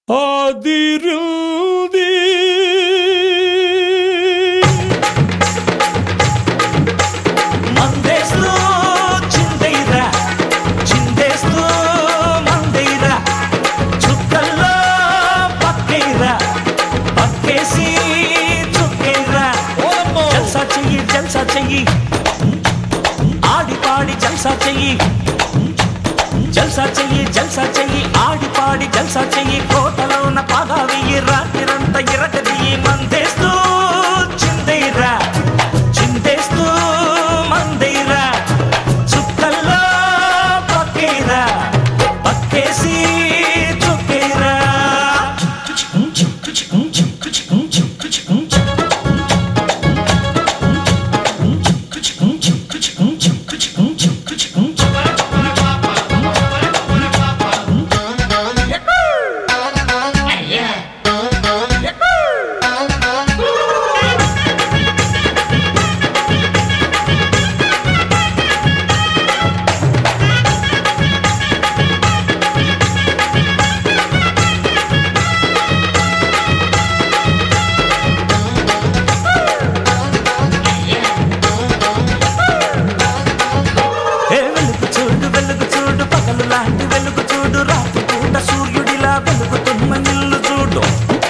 ఆదిరుంది మందేస్తూ చిందైరా చిందేస్తూ మందైరా చుక్కల్లో పక్కైరా పక్కేసి చుక్కైరా జల్సా చెయ్యి ఆడి పాడి జల్సా చెయ్యి జల్సా చెయ్యి ఆడి పాడి జల్సా చెయ్యి కోటలోన పాగా వెయ్యి రాత్రిరంత ఇరగది మందేస్తూ చిందైరా చిందేస్తూ మందైరా చుక్కల్లో పక్కైరా పక్కేసి చుక్కైరా వెలుగు చూడు పగలు లాంటి వెలుగు చూడు రాత్రి పూట సూర్యుడిలా వెలుగుతున్న నిల్లు చూడు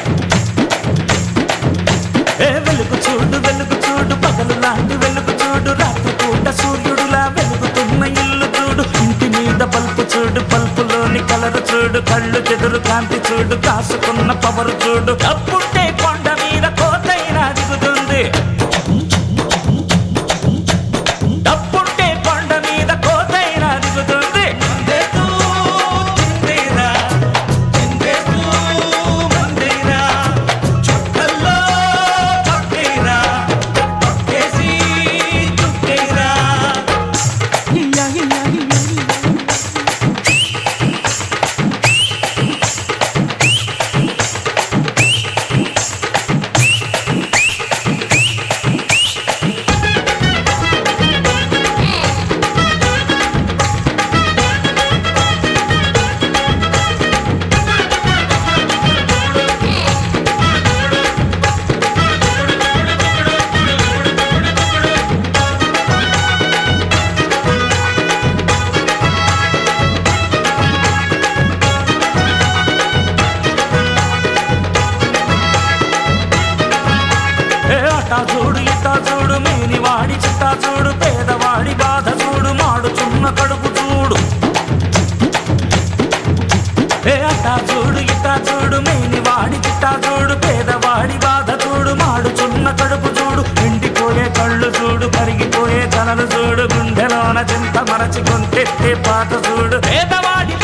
వెలుగు చూడు పగలు లాంటి వెలుగు చూడు రాత్రి పూట సూర్యుడిలా వెలుగుతున్న ఇల్లు చూడు ఇంటి మీద బల్పు చూడు బల్పులోని కలరు చూడు కళ్ళు చెదురు కాంతి చూడు కాసుకున్న పవరు చూడు అప్పుంటే కొండ మీద కోతైనా దిగుతుంది డప్పుంటే కొండ మీద కోతైనా దిగుతుంది చుక్కల్లో పక్కైరా పక్కేసి చుక్కైరా అటా చూడు ఇటా చూడు మేనివాడి చిట్టా చూడు పేదవాడి బాధ చూడు మాడుచున్న కడుపు చూడు అటా చూడు ఇటా చూడు మేనివాడి చిట్టా చూడు పేదవాడి బాధ చూడు మాడుచున్న కడుపు చూడు ఎండిపోయే కళ్ళు చూడు కరిగిపోయే కలలు చూడు గుండెలోన చింత మరచి కొంతెత్తే పాట చూడు పేదవాడి